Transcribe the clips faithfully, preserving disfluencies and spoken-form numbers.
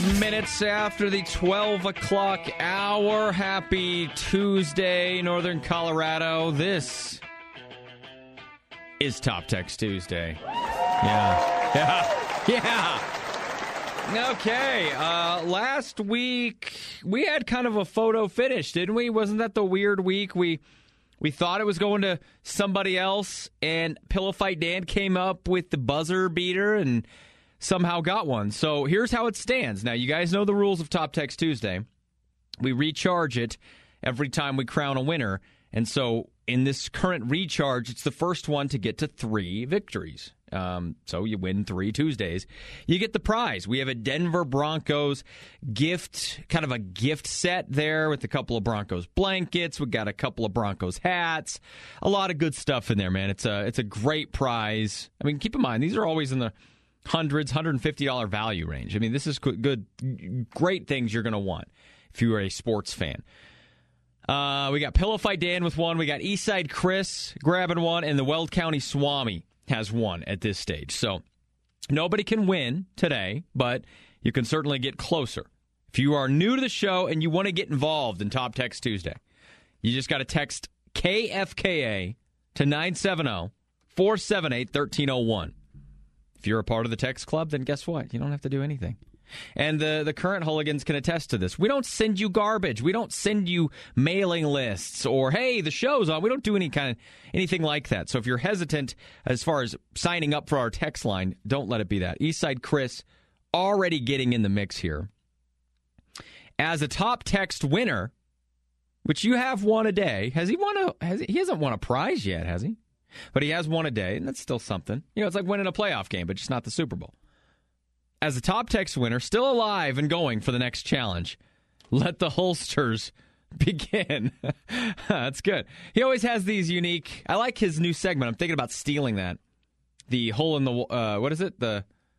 minutes after the twelve o'clock hour. Happy Tuesday, Northern Colorado. This is Top Text Tuesday. Yeah. Yeah. Yeah. Okay. Uh, last week, we had kind of a photo finish, didn't we? Wasn't that the weird week? We we thought it was going to somebody else, and Pillow Fight Dan came up with the buzzer beater and somehow got one. So here's how it stands. Now, you guys know the rules of Top Text Tuesday. We recharge it every time we crown a winner. And so in this current recharge, it's the first one to get to three victories. Um, so you win three Tuesdays. You get the prize. We have a Denver Broncos gift, kind of a gift set there with a couple of Broncos blankets. We got a couple of Broncos hats. A lot of good stuff in there, man. It's a, it's a great prize. I mean, keep in mind, these are always in the hundreds, one hundred fifty dollars value range. I mean, this is good, great things you're going to want if you are a sports fan. Uh, we got Pillow Fight Dan with one. We got Eastside Chris grabbing one, and the Weld County Swami has one at this stage. So nobody can win today, but you can certainly get closer. If you are new to the show and you want to get involved in Top Text Tuesday, you just got to text K F K A to nine seven zero, four seven eight, one three zero one. If you're a part of the text club, then guess what? You don't have to do anything. And the, the current hooligans can attest to this. We don't send you garbage. We don't send you mailing lists or, hey, the show's on. We don't do any kind of anything like that. So if you're hesitant as far as signing up for our text line, don't let it be that. Eastside Chris already getting in the mix here. As a top text winner, which you have won a day, has he won a has he, he hasn't won a prize yet, has he? But he has won a day, and that's still something. You know, it's like winning a playoff game, but just not the Super Bowl. As a top text winner, still alive and going for the next challenge, let the holsters begin. That's good. He always has these unique... I like his new segment. I'm thinking about stealing that. The hole in the... Uh, what is it? The...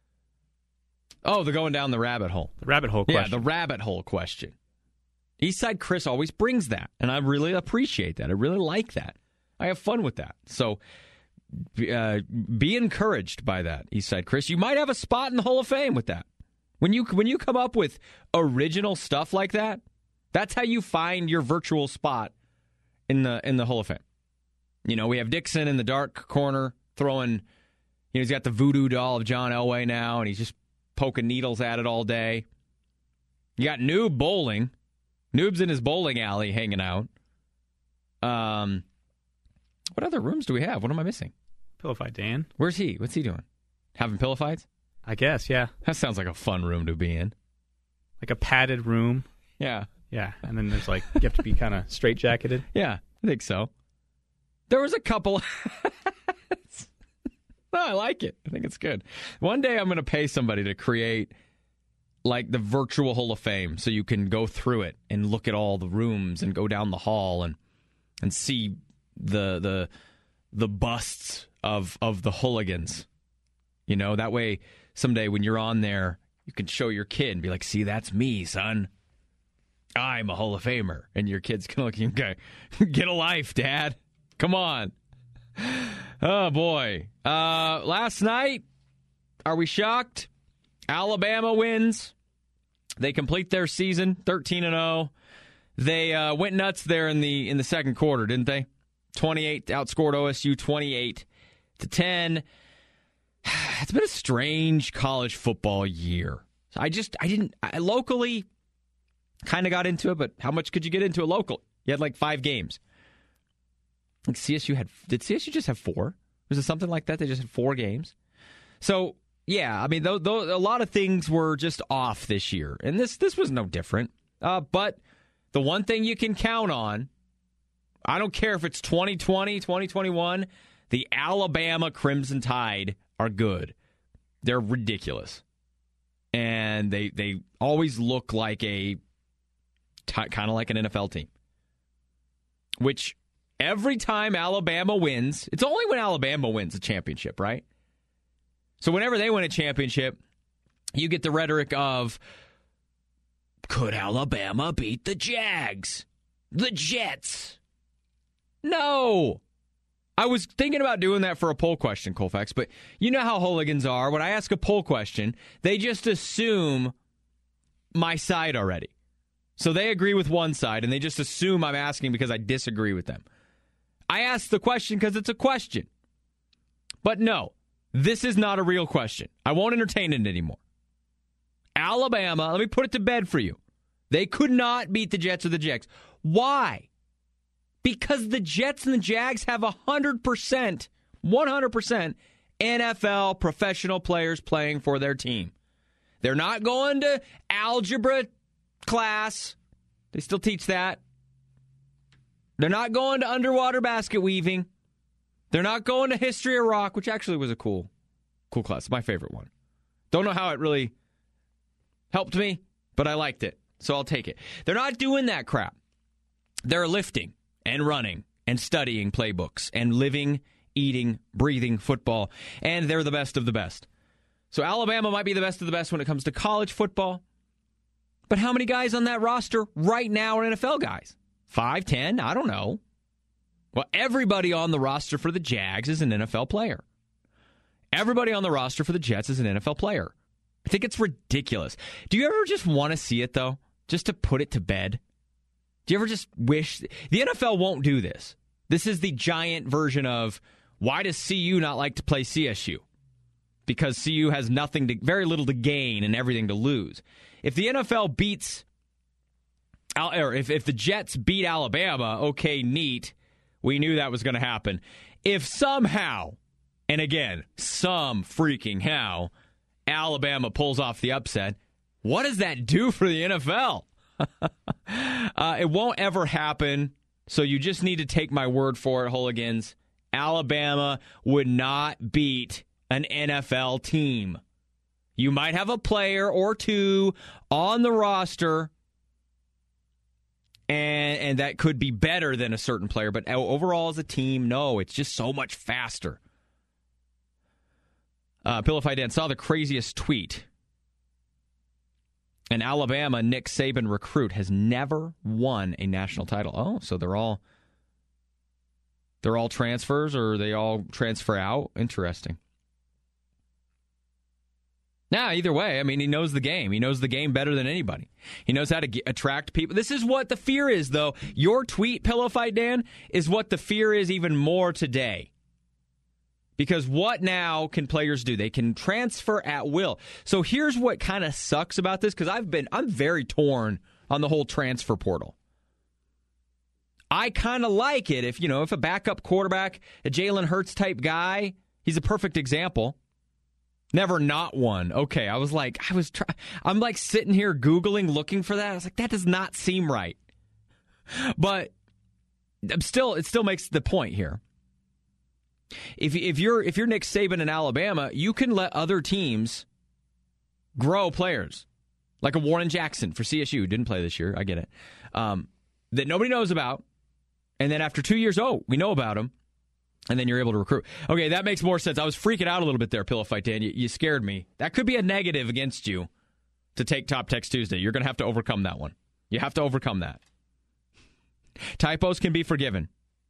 Oh, the going down the rabbit hole. The rabbit hole question. Yeah, the rabbit hole question. Eastside Chris always brings that, and I really appreciate that. I really like that. I have fun with that. So uh, be encouraged by that, Eastside Chris. You might have a spot in the Hall of Fame with that. When you when you come up with original stuff like that, that's how you find your virtual spot in the in the Hall of Fame. You know, we have Dixon in the dark corner throwing, you know, he's got the voodoo doll of John Elway now, and he's just poking needles at it all day. You got Noob bowling. Noob's in his bowling alley hanging out. Um... What other rooms do we have? What am I missing? Pillow Fight Dan. Where's he? What's he doing? Having pillow fights? I guess, yeah. That sounds like a fun room to be in. Like a padded room. Yeah. Yeah, and then there's like, you have to be kind of straight-jacketed. Yeah, I think so. There was a couple... No, I like it. I think it's good. One day I'm going to pay somebody to create like the virtual Hall of Fame so you can go through it and look at all the rooms and go down the hall and and see... the the the busts of of the hooligans. You know, that way someday when you're on there, you can show your kid and be like, see, that's me, son. I'm a Hall of Famer. And your kid's going to look and go, get a life, Dad. Come on. Oh, boy. Uh, last night, are we shocked? Alabama wins. They complete their season, thirteen and oh. They uh, went nuts there in the in the second quarter, didn't they? twenty-eight outscored O S U twenty-eight to ten. It's been a strange college football year. I just I didn't I locally kind of got into it, but how much could you get into it locally? You had like five games. Like C S U had did C S U just have four? Was it something like that? They just had four games. So yeah, I mean, though, though a lot of things were just off this year, and this this was no different. Uh, but the one thing you can count on. I don't care if it's twenty twenty, twenty twenty-one, the Alabama Crimson Tide are good. They're ridiculous. And they they always look like a, t- kind of like an N F L team. Which, every time Alabama wins, it's only when Alabama wins a championship, right? So whenever they win a championship, you get the rhetoric of, could Alabama beat the Jags? The Jets? No. I was thinking about doing that for a poll question, Colfax, but you know how hooligans are. When I ask a poll question, they just assume my side already. So they agree with one side, and they just assume I'm asking because I disagree with them. I asked the question because it's a question. But no, this is not a real question. I won't entertain it anymore. Alabama, let me put it to bed for you. They could not beat the Jets or the Jags. Why? Because the Jets and the Jags have one hundred percent, one hundred percent N F L professional players playing for their team. They're not going to algebra class. They still teach that. They're not going to underwater basket weaving. They're not going to history of rock, which actually was a cool, cool class. My favorite one. Don't know how it really helped me, but I liked it, so I'll take it. They're not doing that crap. They're lifting and running and studying playbooks and living, eating, breathing football, and they're the best of the best. So Alabama might be the best of the best when it comes to college football, but how many guys on that roster right now are N F L guys? Five, ten? I don't know. Well, everybody on the roster for the Jags is an N F L player. Everybody on the roster for the Jets is an N F L player. I think it's ridiculous. Do you ever just want to see it, though? Just to put it to bed? Do you ever just wish... The N F L won't do this. This is the giant version of, why does C U not like to play C S U? Because C U has nothing to, very little to gain and everything to lose. If the N F L beats... Or if, if the Jets beat Alabama, okay, neat. We knew that was going to happen. If somehow, and again, some freaking how, Alabama pulls off the upset, what does that do for the N F L? uh, it won't ever happen, so you just need to take my word for it, hooligans. Alabama would not beat an N F L team. You might have a player or two on the roster, and and that could be better than a certain player, but overall as a team, no, it's just so much faster. Uh, Pillify Dan saw the craziest tweet. An Alabama Nick Saban recruit has never won a national title. Oh, so they're all they're all transfers, or they all transfer out? Interesting. Now, either way, I mean, he knows the game. He knows the game better than anybody. He knows how to get, attract people. This is what the fear is, though. Your tweet, Pillowfight Dan, is what the fear is even more today. Because what now can players do? They can transfer at will. So here's what kind of sucks about this, because I've been, I'm very torn on the whole transfer portal. I kind of like it if, you know, if a backup quarterback, a Jalen Hurts type guy, he's a perfect example. Never not one. Okay, I was like, I was try- I'm like sitting here Googling, looking for that. I was like, that does not seem right. But I'm still, it still makes the point here. If if you're if you're Nick Saban in Alabama, you can let other teams grow players, like a Warren Jackson for C S U. Didn't play this year. I get it. Um, that nobody knows about, and then after two years, oh, we know about him. And then you're able to recruit. Okay, that makes more sense. I was freaking out a little bit there, Pillowfight Dan. You, you scared me. That could be a negative against you to take Top Text Tuesday. You're going to have to overcome that one. You have to overcome that. Typos can be forgiven.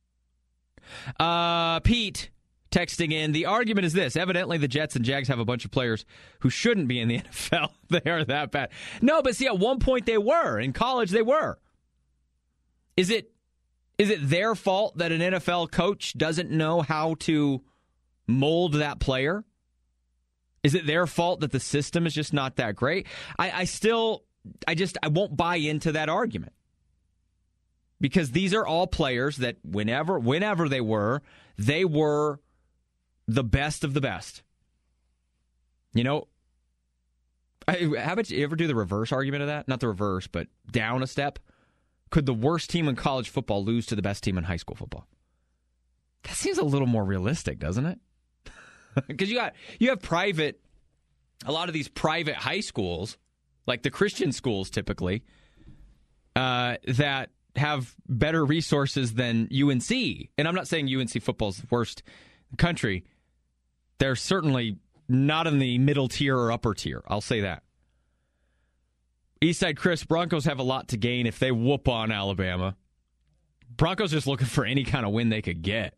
Uh, Pete texting in, the argument is this. Evidently, the Jets and Jags have a bunch of players who shouldn't be in the N F L. They are that bad. No, but see, at one point they were. In college, they were. Is it... Is it their fault that an N F L coach doesn't know how to mold that player? Is it their fault that the system is just not that great? I, I still, I just, I won't buy into that argument. Because these are all players that whenever, whenever they were, they were the best of the best. You know, I, how about you ever do the reverse argument of that? Not the reverse, but down a step. Could the worst team in college football lose to the best team in high school football? That seems a little more realistic, doesn't it? Because you got you have private, a lot of these private high schools, like the Christian schools typically, uh, that have better resources than U N C. And I'm not saying U N C football is the worst in the country. They're certainly not in the middle tier or upper tier. I'll say that. Eastside Chris, Broncos have a lot to gain if they whoop on Alabama. Broncos just looking for any kind of win they could get.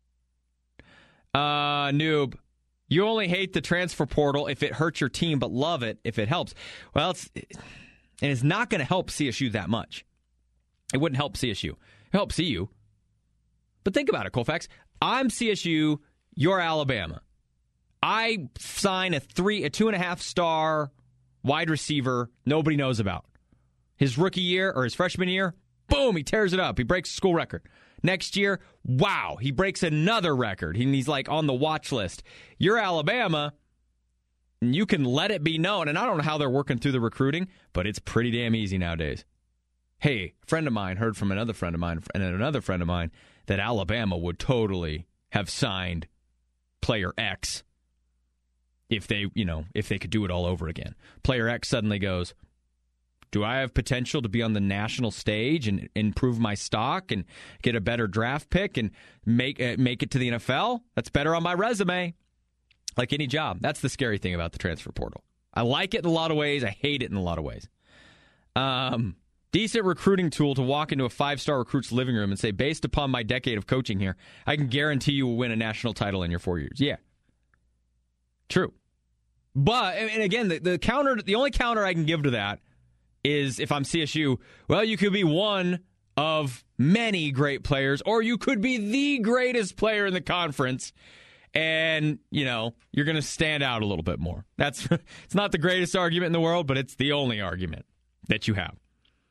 Uh, noob, you only hate the transfer portal if it hurts your team, but love it if it helps. Well, it's and it's not going to help C S U that much. It wouldn't help C S U. It helps C U. But think about it, Colfax. I'm C S U, you're Alabama. I sign a three, a two and a half star wide receiver nobody knows about. His rookie year or his freshman year, boom, he tears it up. He breaks the school record. Next year, wow, he breaks another record. And he's like on the watch list. You're Alabama, and you can let it be known. And I don't know how they're working through the recruiting, but it's pretty damn easy nowadays. Hey, a friend of mine heard from another friend of mine and another friend of mine that Alabama would totally have signed player X if they, you know, if they could do it all over again. Player X suddenly goes, do I have potential to be on the national stage and improve my stock and get a better draft pick and make uh, make it to the N F L? That's better on my resume. Like any job. That's the scary thing about the transfer portal. I like it in a lot of ways. I hate it in a lot of ways. Um... Decent recruiting tool to walk into a five-star recruit's living room and say, based upon my decade of coaching here, I can guarantee you will win a national title in your four years. Yeah. True. But, and again, the, the counter, the only counter I can give to that is if I'm C S U, well, you could be one of many great players, or you could be the greatest player in the conference, and, you know, you're going to stand out a little bit more. That's it's not the greatest argument in the world, but it's the only argument that you have.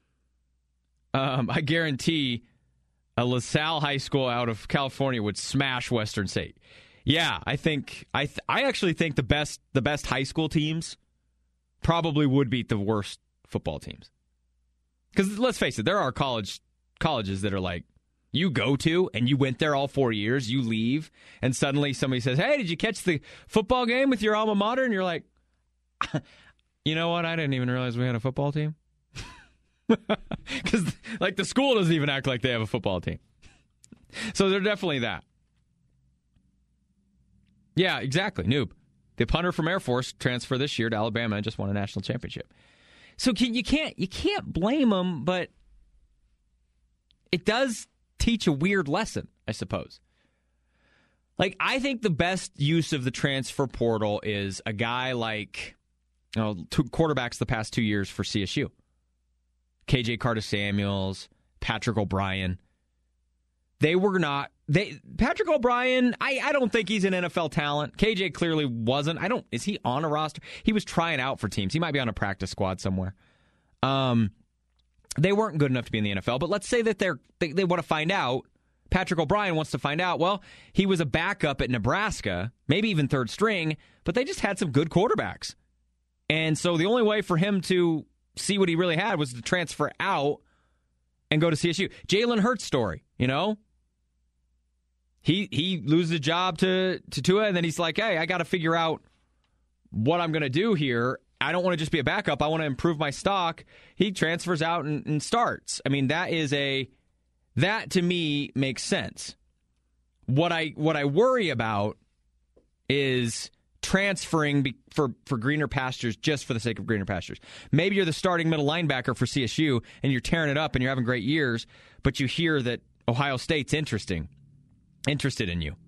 Um, I guarantee a LaSalle High School out of California would smash Western State. Yeah, I think I th- I actually think the best the best high school teams probably would beat the worst football teams. Because let's face it, there are college colleges that are like you go to and you went there all four years, you leave, and suddenly somebody says, "Hey, did you catch the football game with your alma mater?" And you're like, "You know what? I didn't even realize we had a football team." Because, like, the school doesn't even act like they have a football team. So they're definitely that. Yeah, exactly. Noob. The punter from Air Force transferred this year to Alabama and just won a national championship. So can, you can't you can't blame them, but it does teach a weird lesson, I suppose. Like, I think the best use of the transfer portal is a guy like, you know, two quarterbacks the past two years for C S U. K J Carter-Samuels, Patrick O'Brien. They were not... They Patrick O'Brien, I, I don't think he's an N F L talent. K J clearly wasn't. I don't... Is he on a roster? He was trying out for teams. He might be on a practice squad somewhere. Um, They weren't good enough to be in the N F L, but let's say that they're they, they want to find out. Patrick O'Brien wants to find out, well, he was a backup at Nebraska, maybe even third string, but they just had some good quarterbacks. And so the only way for him to see what he really had was to transfer out and go to C S U. Jalen Hurts' story, you know? He he loses a job to, to Tua, and then he's like, hey, I got to figure out what I'm going to do here. I don't want to just be a backup. I want to improve my stock. He transfers out and, and starts. I mean, that is a... That, to me, makes sense. What I what I worry about is transferring be, for, for greener pastures just for the sake of greener pastures. Maybe you're the starting middle linebacker for C S U, and you're tearing it up, and you're having great years, but you hear that Ohio State's interesting, interested in you.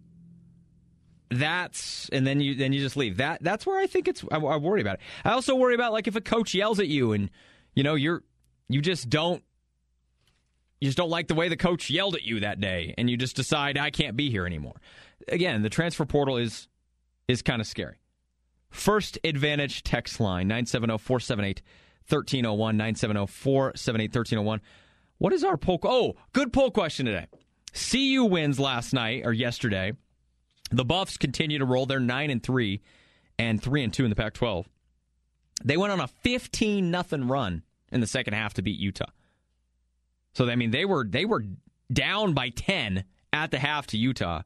That's and then you then you just leave. That that's where I think it's. I, I worry about it. I also worry about like if a coach yells at you, and you know you're you just don't. You just don't like the way the coach yelled at you that day, and you just decide, I can't be here anymore. Again, the transfer portal is is kind of scary. First Advantage text line, nine seven zero, four seven eight, one three zero one, nine seven zero, four seven eight, one three zero one. What is our poll? Oh, good poll question today. C U wins last night, or yesterday. The Buffs continue to roll. They're nine and three and three and two in the Pac twelve. They went on a fifteen nothing run in the second half to beat Utah. So, I mean, they were they were down by ten at the half to Utah.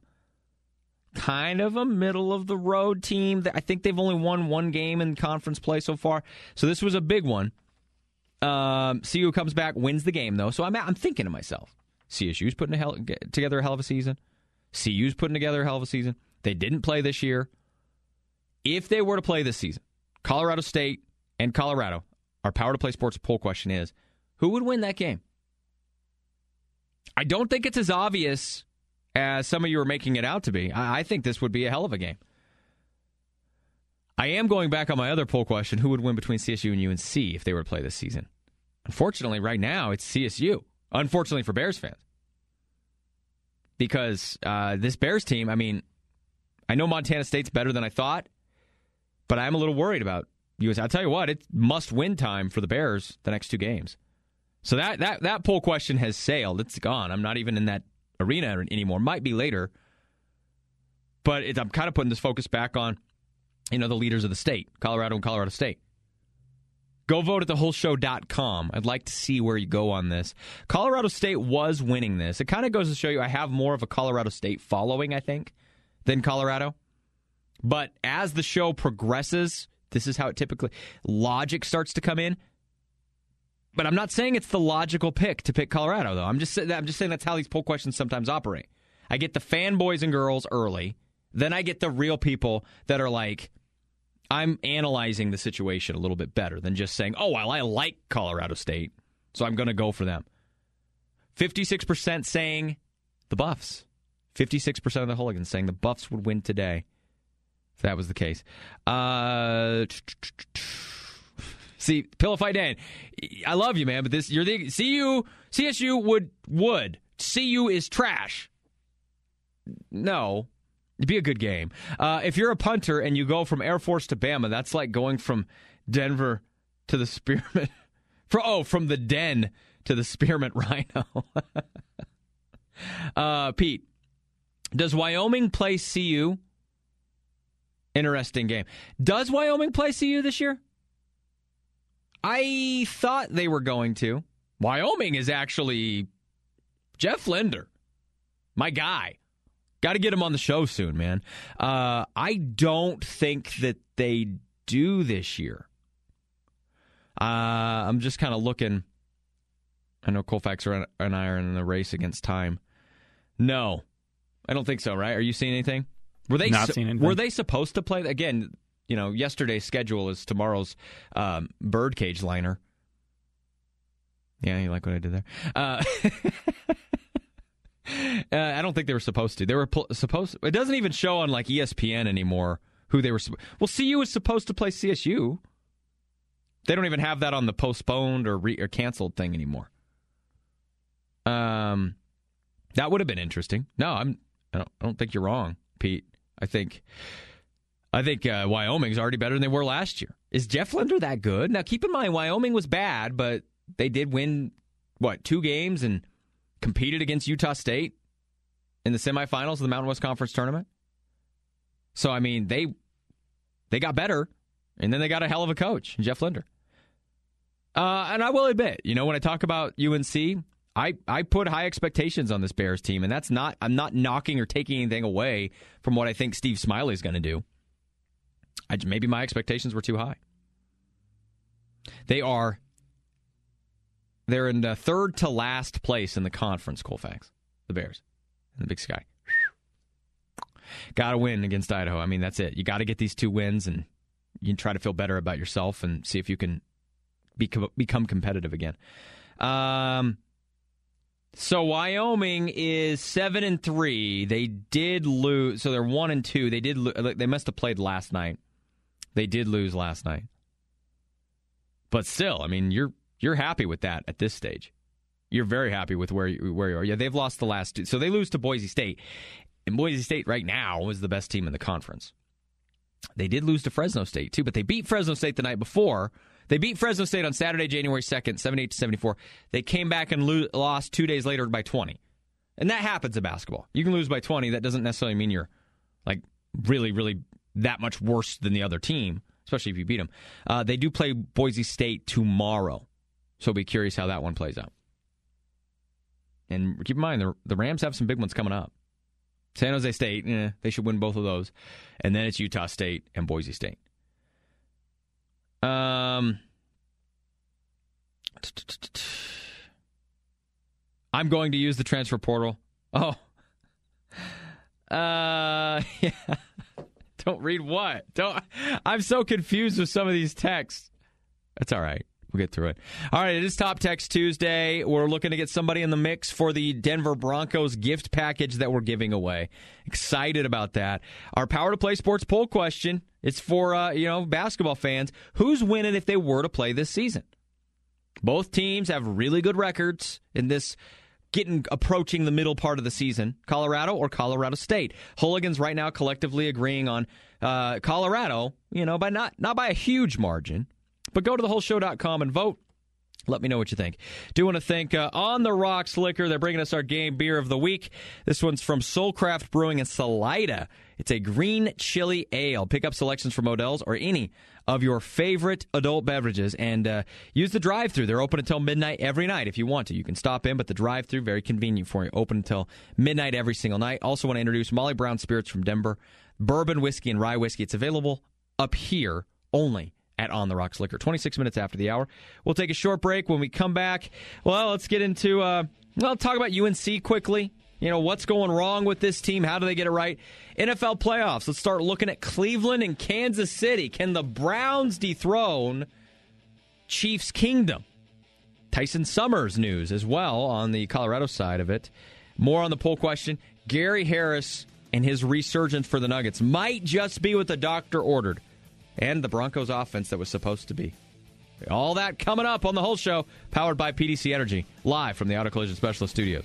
Kind of a middle-of-the-road team. I think they've only won one game in conference play so far. So this was a big one. Um, C U comes back, wins the game, though. So I'm I'm thinking to myself, C S U's putting a hell, together a hell of a season. C U's putting together a hell of a season. They didn't play this year. If they were to play this season, Colorado State and Colorado, our Power to Play Sports poll question is, who would win that game? I don't think it's as obvious as some of you are making it out to be. I, I think this would be a hell of a game. I am going back on my other poll question, who would win between C S U and U N C if they were to play this season? Unfortunately, right now, it's C S U. Unfortunately for Bears fans. Because uh, this Bears team, I mean, I know Montana State's better than I thought, but I'm a little worried about U S A. I'll tell you what, it's must-win time for the Bears the next two games. So that, that, that poll question has sailed. It's gone. I'm not even in that arena anymore. Might be later. But it, I'm kind of putting this focus back on, you know, the leaders of the state, Colorado and Colorado State. Go vote at the whole show dot com. I'd like to see where you go on this. Colorado State was winning this. It kind of goes to show you I have more of a Colorado State following, I think, than Colorado. But as the show progresses, this is how it typically, logic starts to come in. But I'm not saying it's the logical pick to pick Colorado, though. I'm just, I'm just saying that's how these poll questions sometimes operate. I get the fanboys and girls early. Then I get the real people that are like, I'm analyzing the situation a little bit better than just saying, oh, well, I like Colorado State, so I'm going to go for them. fifty-six percent saying the Buffs. fifty-six percent of the hooligans saying the Buffs would win today, if that was the case. Uh, see, Pillow Fight Dan, I love you, man, but this you're the C U, C S U would, would. C U is trash. No. It'd be a good game. Uh, if you're a punter and you go from Air Force to Bama, that's like going from Denver to the Spearmint. For, oh, from the Den to the Spearmint Rhino. uh, Pete, does Wyoming play C U? Interesting game. Does Wyoming play C U this year? I thought they were going to. Wyoming is actually Jeff Linder, my guy. Got to get him on the show soon, man. Uh, I don't think that they do this year. Uh, I'm just kind of looking. I know Colfax and I are in the race against time. No, I don't think so, right? Are you seeing anything? Were they Not su- seeing anything. Were they supposed to play? Again, you know, yesterday's schedule is tomorrow's um, birdcage liner. Yeah, you like what I did there? Uh Uh, I don't think they were supposed to. They were pl- supposed. It doesn't even show on like E S P N anymore who they were. Su- well, C U is supposed to play C S U. They don't even have that on the postponed or re- or canceled thing anymore. Um, that would have been interesting. No, I'm. I don't, I don't think you're wrong, Pete. I think. I think uh, Wyoming's already better than they were last year. Is Jeff Linder that good? Now, keep in mind, Wyoming was bad, but they did win what two games and competed against Utah State in the semifinals of the Mountain West Conference tournament. So, I mean, they they got better, and then they got a hell of a coach, Jeff Linder. Uh, and I will admit, you know, when I talk about U N C, I, I put high expectations on this Bears team, and that's not, I'm not knocking or taking anything away from what I think Steve Smiley's going to do. I, maybe my expectations were too high. They are They're in the third to last place in the conference, Colfax, the Bears, in the Big Sky. Got to win against Idaho. I mean, that's it. You got to get these two wins, and you can try to feel better about yourself and see if you can become, become competitive again. Um, so Wyoming is seven and three. They did lose, so they're one and two. They did. Lo- they must have played last night. They did lose last night, but still, I mean, you're. You're happy with that at this stage. You're very happy with where you, where you are. Yeah, they've lost the last two. So they lose to Boise State. And Boise State right now is the best team in the conference. They did lose to Fresno State, too, but they beat Fresno State the night before. They beat Fresno State on Saturday, January second, seventy-eight to seventy-four. They came back and lo- lost two days later by twenty. And that happens in basketball. You can lose by twenty. That doesn't necessarily mean you're like really, really that much worse than the other team, especially if you beat them. Uh, they do play Boise State tomorrow. So I'll be curious how that one plays out. And keep in mind, the, the Rams have some big ones coming up. San Jose State, eh, they should win both of those. And then it's Utah State and Boise State. Um, I'm going to use the transfer portal. Oh. Uh, yeah. Don't read what? Don't. I'm so confused with some of these texts. That's all right. We'll get through it. All right, it is Top Text Tuesday. We're looking to get somebody in the mix for the Denver Broncos gift package that we're giving away. Excited about that. Our Power to Play Sports poll question, it's for uh, you know basketball fans. Who's winning if they were to play this season? Both teams have really good records in this getting approaching the middle part of the season. Colorado or Colorado State. Hooligans right now collectively agreeing on uh, Colorado, you know, by not, not by a huge margin. But go to the whole show dot com and vote. Let me know what you think. Do want to thank uh, On the Rocks Liquor. They're bringing us our game beer of the week. This one's from Soulcraft Brewing in Salida. It's a green chili ale. Pick up selections from Modell's or any of your favorite adult beverages and uh, use the drive-thru. They're open until midnight every night if you want to. You can stop in, but the drive-thru, very convenient for you. Open until midnight every single night. Also want to introduce Molly Brown Spirits from Denver. Bourbon whiskey and rye whiskey. It's available up here only at On the Rocks Liquor. twenty-six minutes after the hour. We'll take a short break. When we come back, well, let's get into, uh, well, talk about U N C quickly. You know, what's going wrong with this team? How do they get it right? N F L playoffs. Let's start looking at Cleveland and Kansas City. Can the Browns dethrone Chiefs Kingdom? Tyson Summers news as well on the Colorado side of it. More on the poll question. Gary Harris and his resurgence for the Nuggets might just be what the doctor ordered. And the Broncos offense that was supposed to be. All that coming up on the whole show, powered by P D C Energy, live from the Auto Collision Specialist Studios.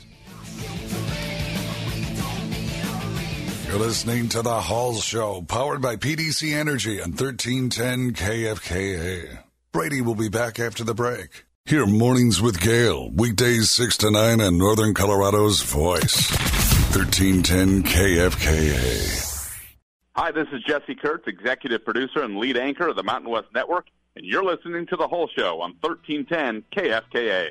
You're listening to The Hall Show, powered by P D C Energy on thirteen ten K F K A. Brady will be back after the break. Hear Mornings with Gale, weekdays six to nine on Northern Colorado's Voice. thirteen ten K F K A. Hi, this is Jesse Kurtz, executive producer and lead anchor of the Mountain West Network, and you're listening to The Whole Show on thirteen ten K F K A.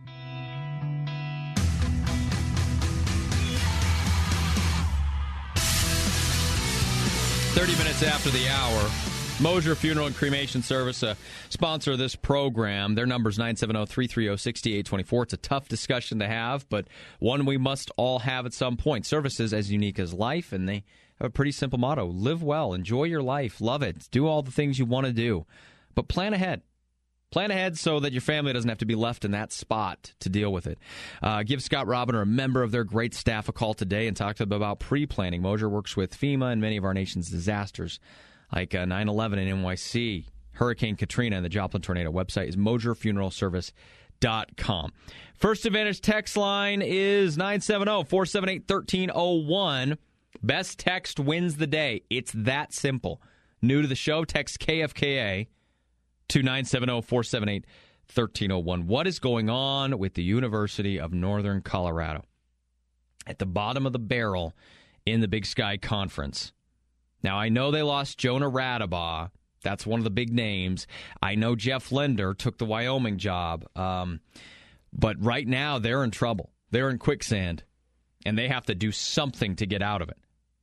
thirty minutes after the hour, Mosier Funeral and Cremation Service, a sponsor of this program. Their number is nine seven zero, three three zero, six eight two four. It's a tough discussion to have, but one we must all have at some point. Services as unique as life, and they have a pretty simple motto. Live well, enjoy your life, love it, do all the things you want to do, but plan ahead. Plan ahead so that your family doesn't have to be left in that spot to deal with it. Uh, give Scott Robin or a member of their great staff a call today and talk to them about pre-planning. Mosier works with FEMA and many of our nation's disasters, like uh, nine eleven in N Y C, Hurricane Katrina, and the Joplin tornado. Website is mosier funeral service dot com. First Advantage text line is nine seven zero, four seven eight, one three zero one. Best text wins the day. It's that simple. New to the show, text K F K A to nine seven zero, four seven eight, one three zero one. What is going on with the University of Northern Colorado? At the bottom of the barrel in the Big Sky Conference. Now, I know they lost Jonah Radabaugh. That's one of the big names. I know Jeff Linder took the Wyoming job. Um, but right now, they're in trouble. They're in quicksand, and they have to do something to get out of it.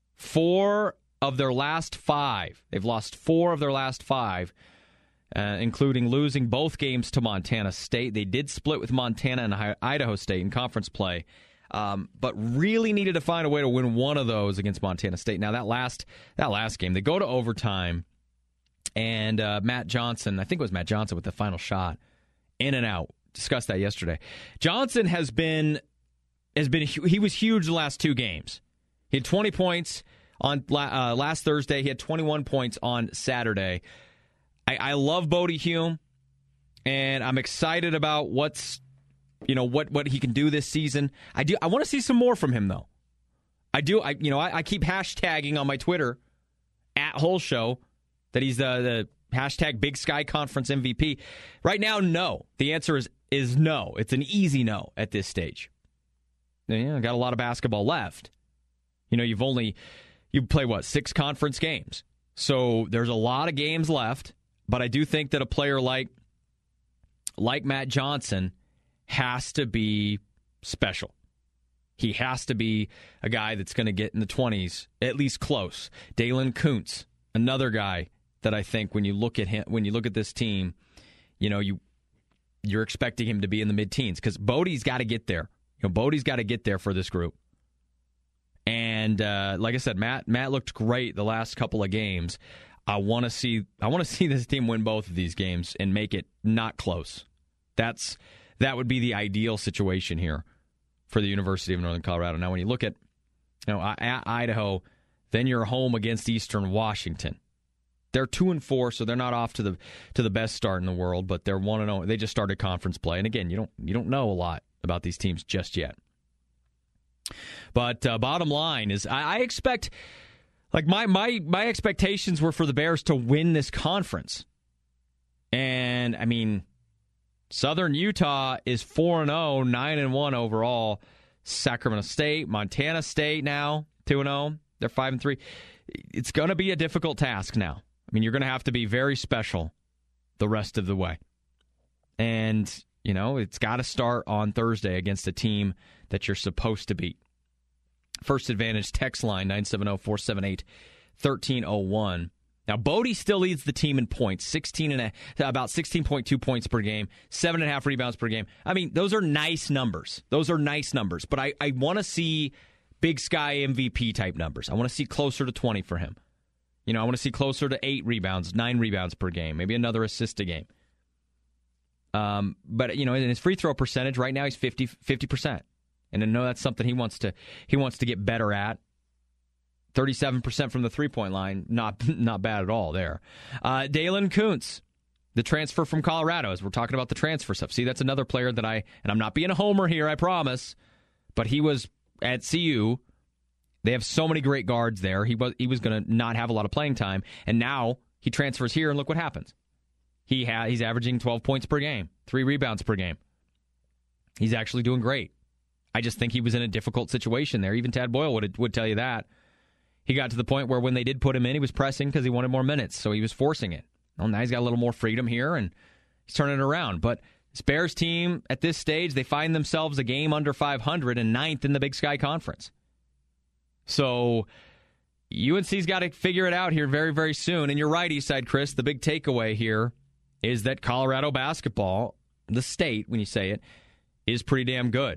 Four of their last five. They've lost four of their last five, uh, including losing both games to Montana State. They did split with Montana and Idaho State in conference play, um, but really needed to find a way to win one of those against Montana State. Now, that last that last game, they go to overtime, and uh, Matt Johnson, I think it was Matt Johnson with the final shot, in and out. Discussed that yesterday. Johnson has been has been he was huge the last two games. He had twenty points on uh, last Thursday. He had twenty-one points on Saturday. I, I love Bodie Hume, and I'm excited about what's you know what, what he can do this season. I do. I want to see some more from him, though. I do. I you know I, I keep hashtagging on my Twitter at Whole Show that he's the, the hashtag Big Sky Conference M V P. Right now, no. The answer is is no. It's an easy no at this stage. You know, got a lot of basketball left. You know, you've only, you play, what, six conference games. So there's a lot of games left, but I do think that a player like, like Matt Johnson has to be special. He has to be a guy that's going to get in the twenties, at least close. Dalen Kuntz, another guy that I think when you look at him, when you look at this team, you know, you, you're expecting him to be in the mid-teens because Bodie's got to get there. You know, Bodie's got to get there for this group. And uh, like I said, Matt Matt looked great the last couple of games. I want to see I want to see this team win both of these games and make it not close. That's that would be the ideal situation here for the University of Northern Colorado. Now, when you look at you know at Idaho, then you're home against Eastern Washington. They're two and four, so they're not off to the to the best start in the world, but they're one and zero. They just started conference play, and again, you don't you don't know a lot about these teams just yet. But uh, bottom line is, I, I expect, like my my my expectations were for the Bears to win this conference, and I mean, Southern Utah is four and zero, nine and one overall. Sacramento State, Montana State now two and zero. They're five and three. It's going to be a difficult task now. I mean, you're going to have to be very special the rest of the way. And, you know, it's got to start on Thursday against a team that you're supposed to beat. First Advantage text line, nine seven zero, four seven eight, one three zero one. Now, Bodie still leads the team in points, sixteen and a, about sixteen point two points per game, seven and a half rebounds per game. I mean, those are nice numbers. Those are nice numbers. But I, I want to see Big Sky M V P type numbers. I want to see closer to twenty for him. You know, I want to see closer to eight rebounds, nine rebounds per game, maybe another assist a game. Um, but, you know, in his free throw percentage, right now he's fifty, fifty percent. And I know that's something he wants to he wants to get better at. thirty-seven percent from the three-point line, not not bad at all there. Uh, Dalen Kuntz, the transfer from Colorado, as we're talking about the transfer stuff. See, that's another player that I, and I'm not being a homer here, I promise, but he was at C U. They have so many great guards there. He was he was going to not have a lot of playing time, and now he transfers here, and look what happens. He ha- He's averaging twelve points per game, three rebounds per game. He's actually doing great. I just think he was in a difficult situation there. Even Tad Boyle would would tell you that. He got to the point where when they did put him in, he was pressing because he wanted more minutes, so he was forcing it. Well, now he's got a little more freedom here, and he's turning it around. But this Bears team, at this stage, they find themselves a game under five hundred and ninth in the Big Sky Conference. So U N C's got to figure it out here very, very soon. And you're right, Eastside Chris, the big takeaway here is that Colorado basketball, the state, when you say it, is pretty damn good.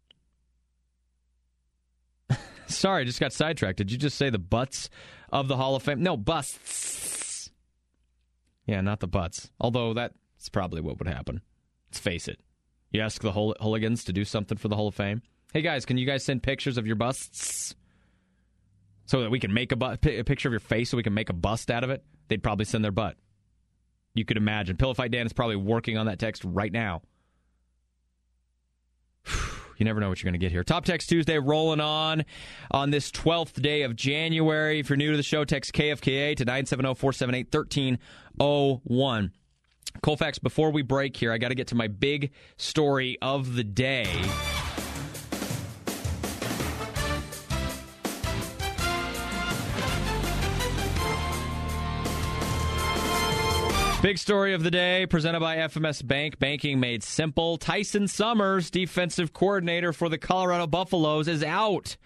Sorry, I just got sidetracked. Did you just say the butts of the Hall of Fame? No, busts. Yeah, not the butts. Although that's probably what would happen. Let's face it. You ask the Hool- hooligans to do something for the Hall of Fame. Hey, guys, can you guys send pictures of your busts so that we can make a, bu- a picture of your face so we can make a bust out of it? They'd probably send their butt. You could imagine. Pillow Fight Dan is probably working on that text right now. You never know what you're going to get here. Top Text Tuesday rolling on on this twelfth day of January. If you're new to the show, text K F K A to nine seven zero, four seven eight, one three zero one. Colfax, before we break here, I got to get to my big story of the day. Big story of the day, presented by F M S Bank. Banking made simple. Tyson Summers, defensive coordinator for the Colorado Buffaloes, is out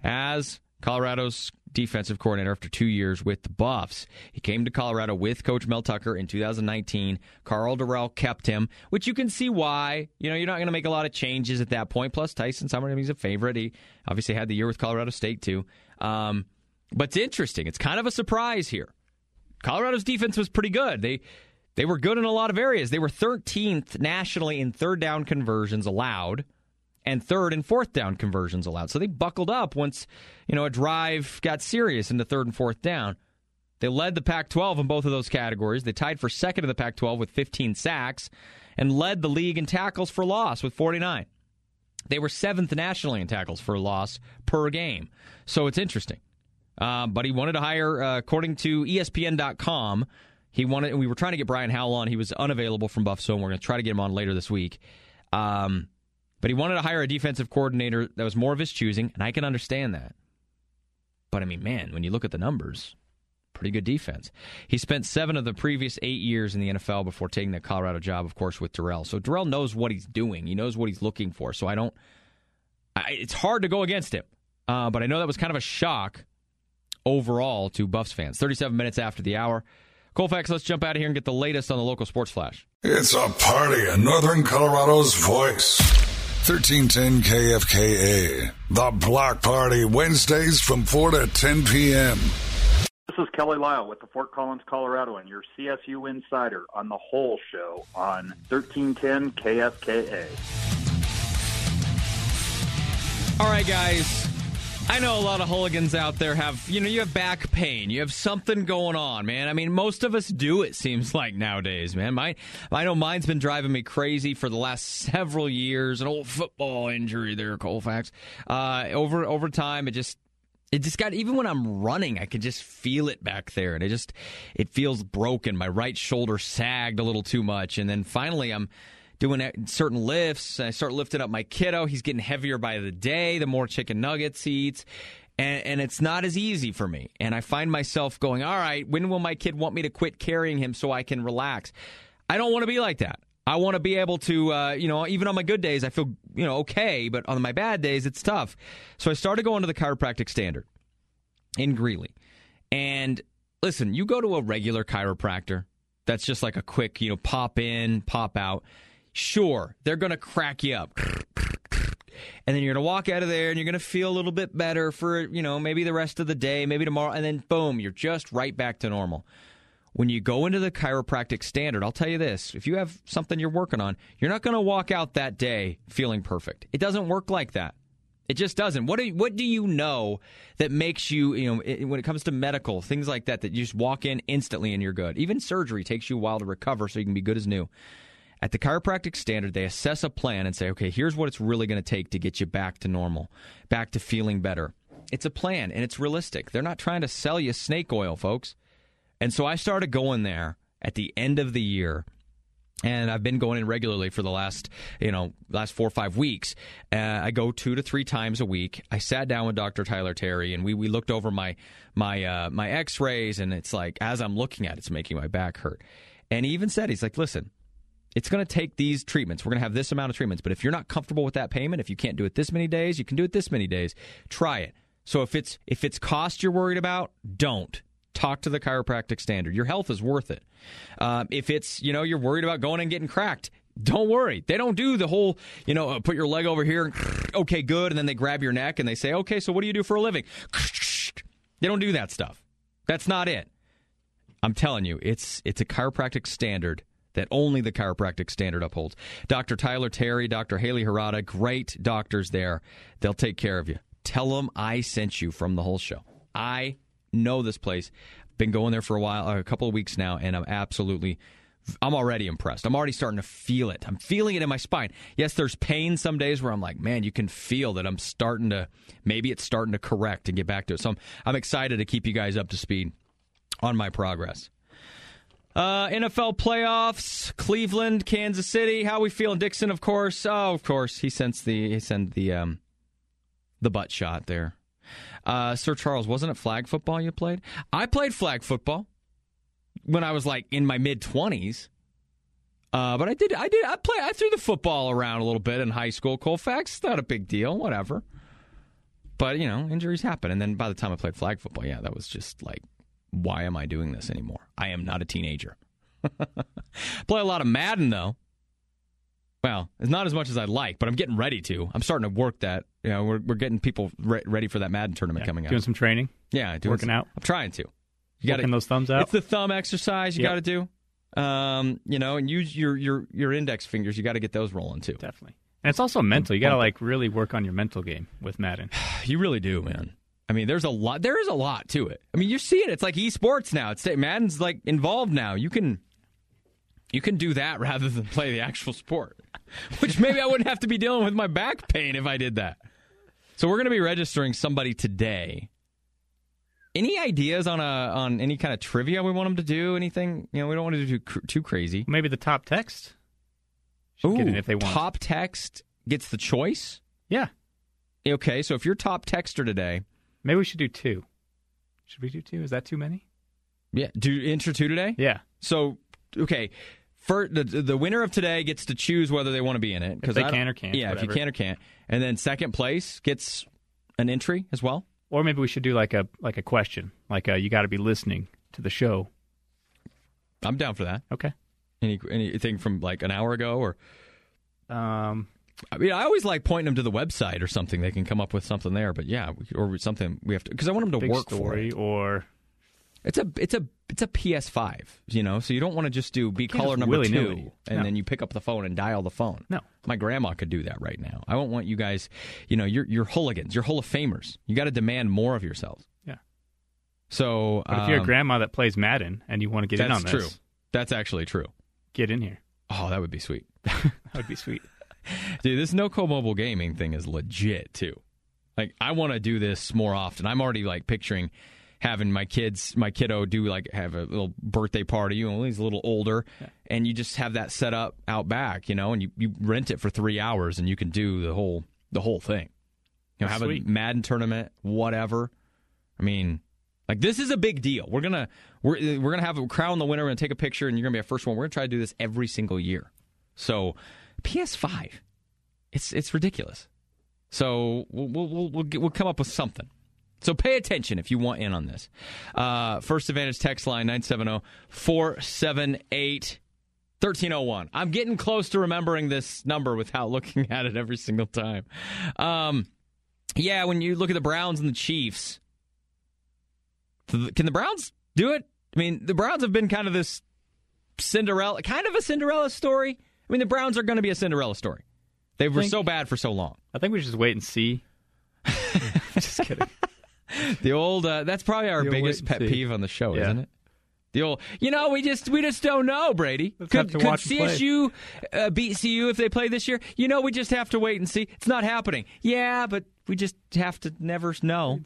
as Colorado's defensive coordinator after two years with the Buffs. He came to Colorado with Coach Mel Tucker in two thousand nineteen. Carl Durrell kept him, which you can see why. You know, you're not going to make a lot of changes at that point. Plus, Tyson Summers, he's a favorite. He obviously had the year with Colorado State, too. Um, but it's interesting. It's kind of a surprise here. Colorado's defense was pretty good. They they were good in a lot of areas. They were thirteenth nationally in third down conversions allowed and third and fourth down conversions allowed. So they buckled up once, you know, a drive got serious into third and fourth down. They led the Pac twelve in both of those categories. They tied for second in the Pac twelve with fifteen sacks and led the league in tackles for loss with forty-nine. They were seventh nationally in tackles for loss per game. So it's interesting. Um, but he wanted to hire, uh, according to E S P N dot com, he wanted. We were trying to get Brian Howell on. He was unavailable from Buff, so we're going to try to get him on later this week. Um, but he wanted to hire a defensive coordinator that was more of his choosing, and I can understand that. But, I mean, man, when you look at the numbers, pretty good defense. He spent seven of the previous eight years in the N F L before taking the Colorado job, of course, with Durrell. So Durrell knows what he's doing. He knows what he's looking for. So I don't I, – it's hard to go against him. Uh, but I know that was kind of a shock overall to Buffs fans. thirty-seven minutes after the hour. Colfax, let's jump out of here and get the latest on the local sports flash. It's a party in Northern Colorado's voice. thirteen ten K F K A. The Block Party, Wednesdays from four to ten p.m. This is Kelly Lyle with the Fort Collins, Colorado, and your C S U Insider on the Whole Show on thirteen ten K F K A. All right, guys. I know a lot of hooligans out there have, you know, you have back pain. You have something going on, man. I mean, most of us do, it seems like nowadays, man. My, I know mine's been driving me crazy for the last several years. An old football injury there, Colfax. Uh, over, over time, it just, it just got, even when I'm running, I could just feel it back there. And it just, it feels broken. My right shoulder sagged a little too much. And then finally, I'm doing certain lifts. I start lifting up my kiddo. He's getting heavier by the day, the more chicken nuggets he eats. And, and it's not as easy for me. And I find myself going, all right, when will my kid want me to quit carrying him so I can relax? I don't want to be like that. I want to be able to, uh, you know, even on my good days, I feel, you know, okay. But on my bad days, it's tough. So I started going to the Chiropractic Standard in Greeley. And listen, you go to a regular chiropractor that's just like a quick, you know, pop in, pop out. Sure, they're going to crack you up. And then you're going to walk out of there and you're going to feel a little bit better for, you know, maybe the rest of the day, maybe tomorrow. And then, boom, you're just right back to normal. When you go into the Chiropractic Standard, I'll tell you this. If you have something you're working on, you're not going to walk out that day feeling perfect. It doesn't work like that. It just doesn't. What do you, what do you know that makes you, you know, it, when it comes to medical, things like that, that you just walk in instantly and you're good? Even surgery takes you a while to recover so you can be good as new. At the Chiropractic Standard, they assess a plan and say, okay, here's what it's really going to take to get you back to normal, back to feeling better. It's a plan, and it's realistic. They're not trying to sell you snake oil, folks. And so I started going there at the end of the year, and I've been going in regularly for the last, you know, last four or five weeks. Uh, I go two to three times a week. I sat down with Doctor Tyler Terry, and we, we looked over my my uh, my X-rays, and it's like, as I'm looking at it, it's making my back hurt. And he even said, he's like, listen, it's going to take these treatments. We're going to have this amount of treatments. But if you're not comfortable with that payment, if you can't do it this many days, you can do it this many days. Try it. So if it's if it's cost you're worried about, don't. Talk to the Chiropractic Standard. Your health is worth it. Uh, if it's, you know, you're worried about going and getting cracked, don't worry. They don't do the whole, you know, uh, put your leg over here, and, okay, good, and then they grab your neck and they say, okay, so what do you do for a living? They don't do that stuff. That's not it. I'm telling you, it's it's a Chiropractic Standard that only the Chiropractic Standard upholds. Doctor Tyler Terry, Doctor Haley Harada, great doctors there. They'll take care of you. Tell them I sent you from the whole show. I know this place. Been going there for a while, a couple of weeks now, and I'm absolutely, I'm already impressed. I'm already starting to feel it. I'm feeling it in my spine. Yes, there's pain some days where I'm like, man, you can feel that I'm starting to, maybe it's starting to correct and get back to it. So I'm, I'm excited to keep you guys up to speed on my progress. Uh, N F L playoffs, Cleveland, Kansas City. How we feeling? Dixon, of course. Oh, of course. He sent the he sent the um, the butt shot there. Uh, Sir Charles, wasn't it flag football you played? I played flag football when I was like in my mid twenties. Uh, but I did I did I play I threw the football around a little bit in high school. Colfax, not a big deal, whatever. But you know, injuries happen. And then by the time I played flag football, yeah, that was just like, why am I doing this anymore? I am not a teenager. Play a lot of Madden, though. Well, it's not as much as I'd like, but I'm getting ready to. I'm starting to work that. You know, we're we're getting people re- ready for that Madden tournament yeah, coming doing out. Doing some training? Yeah. Doing Working some, out? I'm trying to. You Working those thumbs out? It's the thumb exercise you yep. got to do. Um, you know, and use your, your, your index fingers. You got to get those rolling, too. Definitely. And it's also mental. You got to, like, really work on your mental game with Madden. You really do, man. I mean, there's a lot. There is a lot to it. I mean, you're seeing it. It's like esports now. It's Madden's like involved now. You can, you can do that rather than play the actual sport. Which maybe I wouldn't have to be dealing with my back pain if I did that. So we're going to be registering somebody today. Any ideas on a on any kind of trivia we want them to do? Anything? You know, we don't want to do too, too crazy. Maybe the top text. Should Ooh, get it if they want. Top text gets the choice. Yeah. Okay, so if you're top texter today. Maybe we should do two. Should we do two? Is that too many? Yeah. Do intro two today? Yeah. So, okay. For the the winner of today gets to choose whether they want to be in it. If they can or can't. Yeah, whatever. if you can or can't. And then second place gets an entry as well. Or maybe we should do like a like a question. Like a, you got to be listening to the show. I'm down for that. Okay. Any Anything from like an hour ago? Or, um. I mean, I always like pointing them to the website or something. They can come up with something there. But yeah, or something we have to, because I want them to big work story for it. Or It's a it's a it's a P S five, you know, so you don't want to just do be caller number willy-nilly. two and No. then you pick up the phone and dial the phone. No. My grandma could do that right now. I don't want you guys, you know, you're you're hooligans, you're Hall of Famers. You got to demand more of yourselves. Yeah. So, But if you're um, a grandma that plays Madden and you want to get in on that's this, true. That's actually true. get in here. Oh, that would be sweet. That would be sweet. Dude, this NoCo mobile gaming thing is legit too. Like, I want to do this more often. I'm already like picturing having my kids, my kiddo do like have a little birthday party. You know, he's a little older, yeah. and you just have that set up out back, you know, and you, you rent it for three hours and you can do the whole the whole thing. You know, That's have sweet. a Madden tournament, whatever. I mean, like, this is a big deal. We're gonna we're we're gonna have a crown the winner and take a picture, and you're gonna be our first one. We're gonna try to do this every single year. So, P S five, it's it's ridiculous. So we'll we'll we'll, we'll come up with something. So pay attention if you want in on this. Uh, First Advantage text line nine seven zero, four seven eight, one three zero one. I'm getting close to remembering this number without looking at it every single time. Um, yeah, when you look at the Browns and the Chiefs, can the Browns do it? I mean, the Browns have been kind of this Cinderella, kind of a Cinderella story. I mean, the Browns are going to be a Cinderella story. They were think, so bad for so long. I think we should just wait and see. Just kidding. The old, uh, that's probably our the biggest pet see. peeve on the show, yeah. isn't it? The old, you know, we just we just don't know, Brady. Let's could have to could watch C S U uh, beat C U if they play this year? You know, we just have to wait and see. It's not happening. Yeah, but we just have to never know.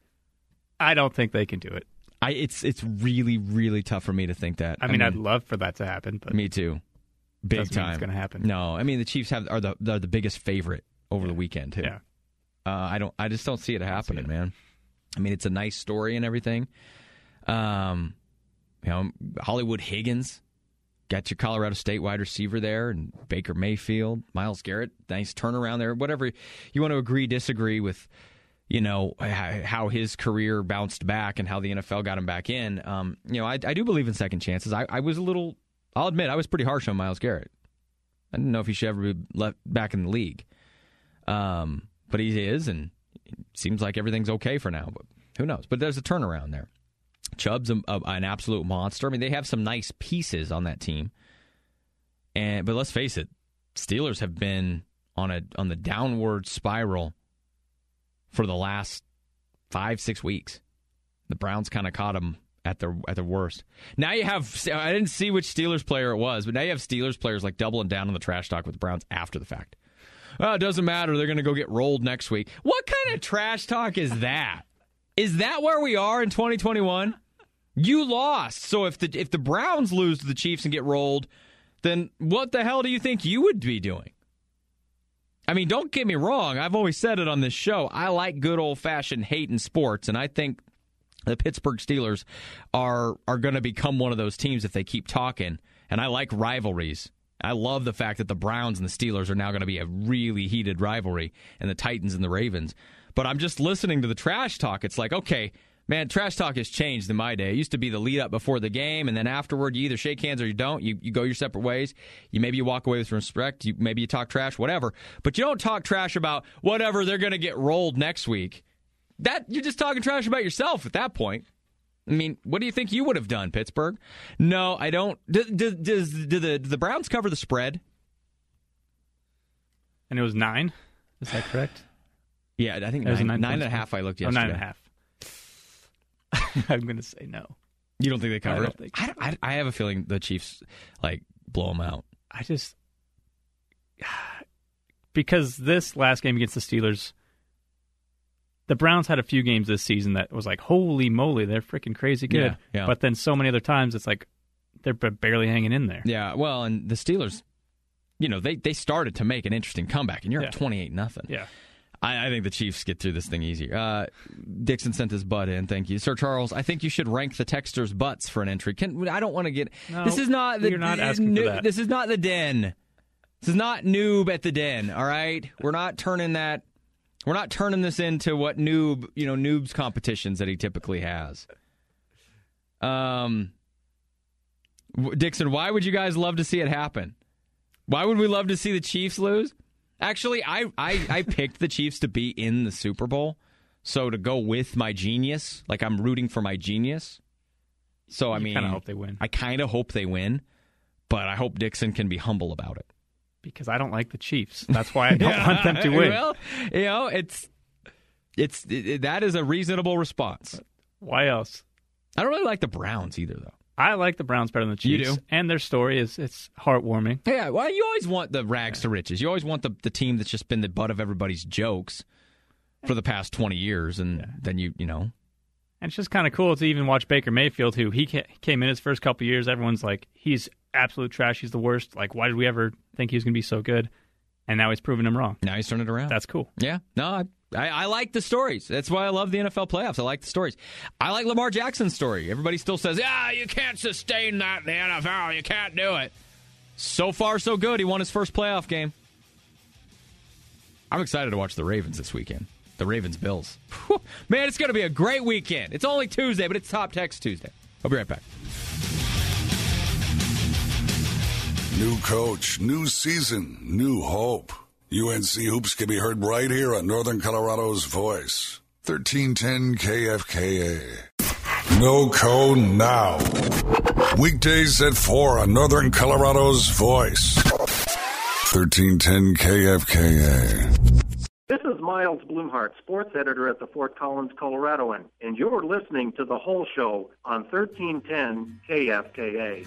I don't think they can do it. I it's it's really really tough for me to think that. I mean, I mean I'd love for that to happen, but me too. Big doesn't time. mean it's going to happen. No, I mean the Chiefs have are the are the biggest favorite over yeah. the weekend too. Yeah. Uh, I don't. I just don't see it happening, see it. man. I mean, it's a nice story and everything. Um, you know, Hollywood Higgins, got your Colorado State wide receiver there, and Baker Mayfield, Myles Garrett, nice turnaround there. Whatever you want to agree, disagree with, you know, how his career bounced back and how the N F L got him back in. Um, you know, I, I do believe in second chances. I, I was a little. I'll admit, I was pretty harsh on Myles Garrett. I didn't know if he should ever be left back in the league. Um, but he is, and it seems like everything's okay for now. But who knows? But there's a turnaround there. Chubb's a, a, an absolute monster. I mean, they have some nice pieces on that team. And but let's face it, Steelers have been on a on the downward spiral for the last five, six weeks. The Browns kind of caught them at their at their worst. Now you have, I didn't see which Steelers player it was, but now you have Steelers players like doubling down on the trash talk with the Browns after the fact. Oh, it doesn't matter. They're going to go get rolled next week. What kind of trash talk is that? Is that where we are in twenty twenty-one? You lost. So if the if the Browns lose to the Chiefs and get rolled, then what the hell do you think you would be doing? I mean, don't get me wrong. I've always said it on this show. I like good old-fashioned hate in sports, and I think the Pittsburgh Steelers are are going to become one of those teams if they keep talking. And I like rivalries. I love the fact that the Browns and the Steelers are now going to be a really heated rivalry, and the Titans and the Ravens. But I'm just listening to the trash talk. It's like, okay, man, trash talk has changed in my day. It used to be the lead up before the game, and then afterward, you either shake hands or you don't. You you go your separate ways. You maybe you walk away with respect. You maybe you talk trash, whatever. But you don't talk trash about whatever they're going to get rolled next week. That you're just talking trash about yourself at that point. I mean, what do you think you would have done, Pittsburgh? No, I don't. Do, do, does, do, the, do the Browns cover the spread? And it was nine? Is that correct? Yeah, I think nine, nine, nine and a spread. half I looked Oh, yesterday. nine and a half. I'm going to say no. You don't think they cover I it? Think I, so. I, I have a feeling the Chiefs, like, blow them out. I just... Because this last game against the Steelers... The Browns had a few games this season that was like, holy moly, they're freaking crazy good. Yeah, yeah. But then so many other times, it's like they're barely hanging in there. Yeah, well, and the Steelers, you know, they, they started to make an interesting comeback, and you're Yeah. up twenty-eight nothing. Yeah. I, I think the Chiefs get through this thing easier. Uh, Dixon sent his butt in. Thank you, Sir Charles. I think you should rank the texters' butts for an entry. Can, I don't want to get. No, this is not the. you're not asking for that. This is not the den. This is not noob at the den. All right, we're not turning that. We're not turning this into what noob, you know, noob's competitions that he typically has. Um, Dixon, why would you guys love to see it happen? Why would we love to see the Chiefs lose? Actually, I, I, I picked the Chiefs to be in the Super Bowl, so to go with my genius, like I'm rooting for my genius, So, I You mean, kinda hope they win. I kind of hope they win, but I hope Dixon can be humble about it. Because I don't like the Chiefs. That's why I don't Yeah, want them to win. Well, you know, it's it's it, that is a reasonable response. Why else? I don't really like the Browns either, though. I like the Browns better than the You Chiefs. do? And their story is it's heartwarming. Yeah, well, you always want the rags to riches. You always want the, the team that's just been the butt of everybody's jokes for the past twenty years, and yeah. then you you know. And it's just kind of cool to even watch Baker Mayfield, who he came in his first couple of years. Everyone's like, he's absolute trash. He's the worst. Like, why did we ever think he was going to be so good? And now he's proven him wrong. Now he's turned it around. That's cool. Yeah. No, I, I, I like the stories. That's why I love the N F L playoffs. I like the stories. I like Lamar Jackson's story. Everybody still says, yeah, you can't sustain that in the N F L. You can't do it. So far, so good. He won his first playoff game. I'm excited to watch the Ravens this weekend. The Ravens-Bills. Man, it's going to be a great weekend. It's only Tuesday, but it's Top Text Tuesday. I'll be right back. New coach, new season, new hope. U N C Hoops can be heard right here on Northern Colorado's Voice. thirteen ten K F K A. NoCo now. Weekdays at four on Northern Colorado's Voice. thirteen ten K F K A. This is Miles Blumhart, sports editor at the Fort Collins Coloradoan, and you're listening to The Whole Show on thirteen ten K F K A.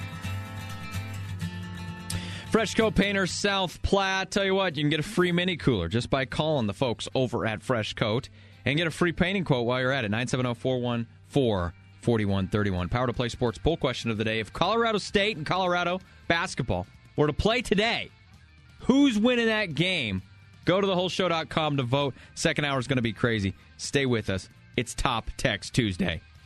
Fresh Coat Painters South Platte. Tell you what, you can get a free mini cooler just by calling the folks over at Fresh Coat and get a free painting quote while you're at it. nine seven zero, four one four, four one three one. Power to Play Sports poll question of the day. If Colorado State and Colorado basketball were to play today, who's winning that game? Go to the whole show dot com to vote. Second hour is going to be crazy. Stay with us. It's Top Text Tuesday.